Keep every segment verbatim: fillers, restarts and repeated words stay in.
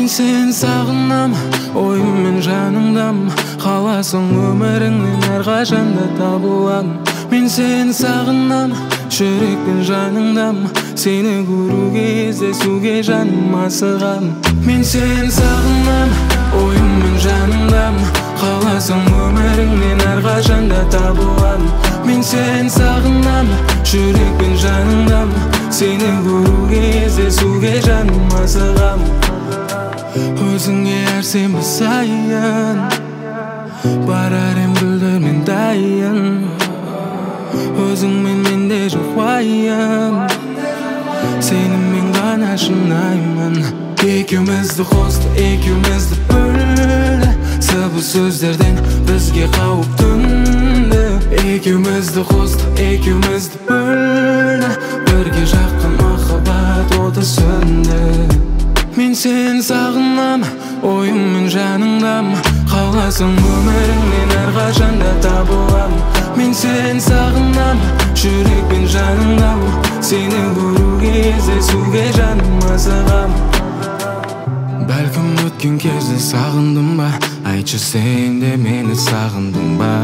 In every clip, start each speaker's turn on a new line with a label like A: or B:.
A: Мен сен сағынам, ойыммен жаныңдам. Қаласың өміріңнен әрқашанда табылам. Мен сен сағынам, жүрекпен жаныңдам. Сені көруге, іздесуге жаным асығам. Мен сен сағынам, ойыммен жаныңдам. Қаласың өміріңнен әрқашанда табылам. Мен сен сағынам, жүрекпен жаныңдам. Сені көруге, іздесуге жаным асығам. Өзіңе әр сенбі сайын барар ем гүлдермен дайын. Өзіңмен менде жоқ уайым, сенімен ғана шынаймын. Екеумізді қосты, екеумізді бөлді. Сыбыс сөздерден бізге қауіп төнді. Екеумізді қосты, екеумізді бөлді. Бірге жаққан махаббат оты сөнді. Мен сен сағынам, ойыммен жаныңдам. Қаласың өміріңнен әрқашанда табылам. Мен сен сағынам, жүрекпен жаныңдам. Сені көруге, іздесуге жаным асығам. Бәлкім өткен кезде сағындым ба? Айтшы сен де мені сағындың ба?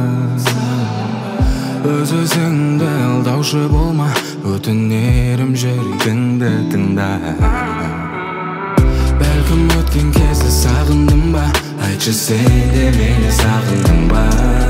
A: Өз өзіңді алдаушы болма, өтінерім жүрегіңді тыңда. Бәлкім өткен кезде сағындым ба? Айтшы сен де мені сағындың ба?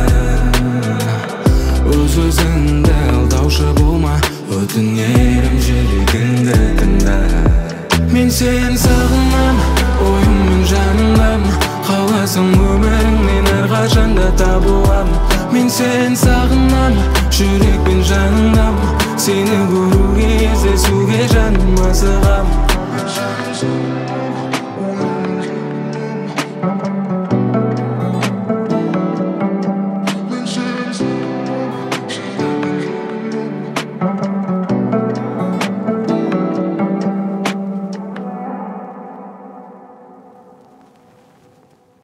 A: Өз өзіңді алдаушы болма, өтінерім жүрегіңді тыңда. Мен сен сағынам, ойыммен жаныңдам. Қаласың өміріңнен әрқашанда табылам. Мен сен сағынам, жүрекпен жаныңдам. Сені көруге, іздесуге жаным асығам.